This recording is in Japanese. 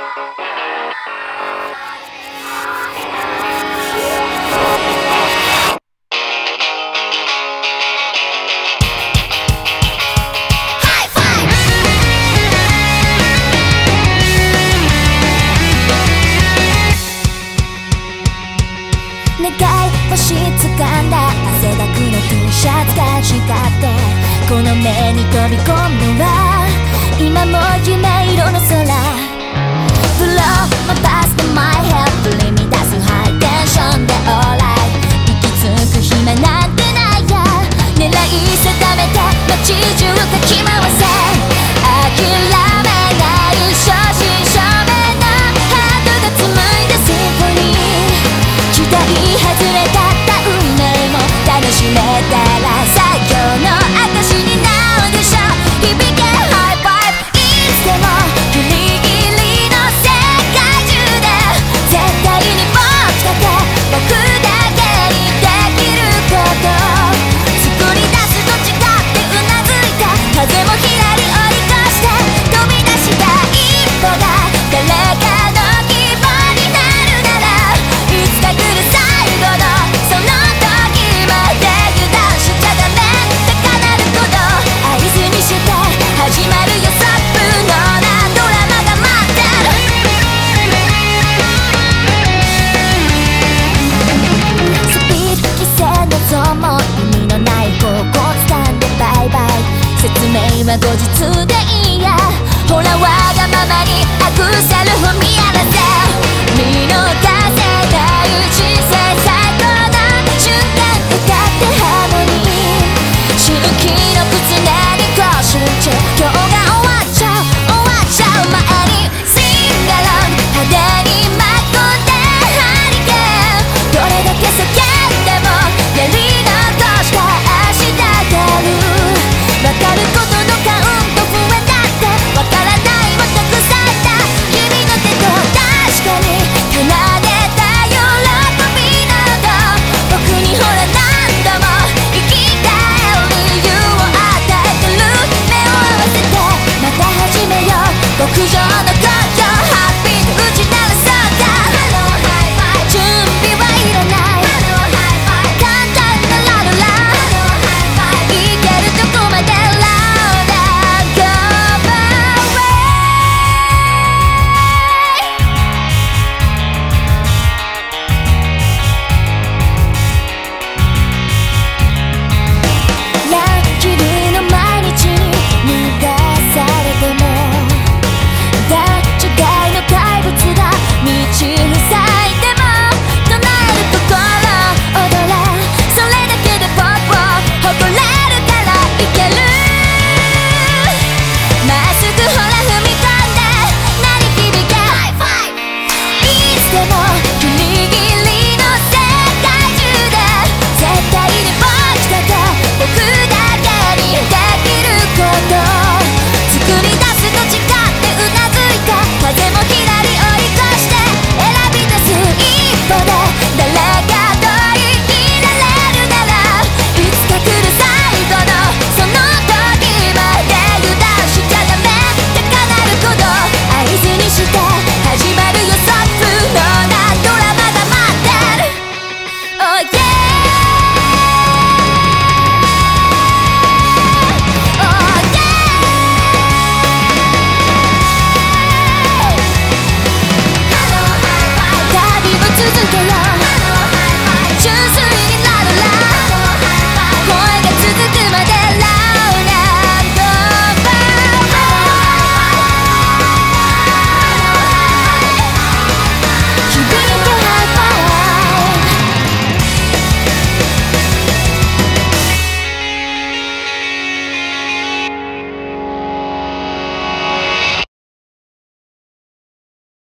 願い星掴んだ汗だくの T シャツが光ってこの目に飛び込むのは今も夢色の空 Blow my past my head 振り乱すハイテンションで Alright 息つく暇なんてないや狙い定めて街中かき回せ諦めない正真正銘のハートが紡いだシンフォニー期待外れだった運命も楽しめたら最強の証になるでしょ響けハイファイブいつでもギリギリの世界中で絶対に僕だけ僕だけにできること作り出すと誓ってうなずいた風もひらり追い越して飛び出した一歩が誰かの希望になるならいつか来る最後のその時まで油断しちゃダメ高鳴ること合図にして始まるよサップのなドラマが待ってるスピード規制望も意味のない方向掴んでバイバイ説明は後日でいいやほらわがままにアクセル踏み荒らせ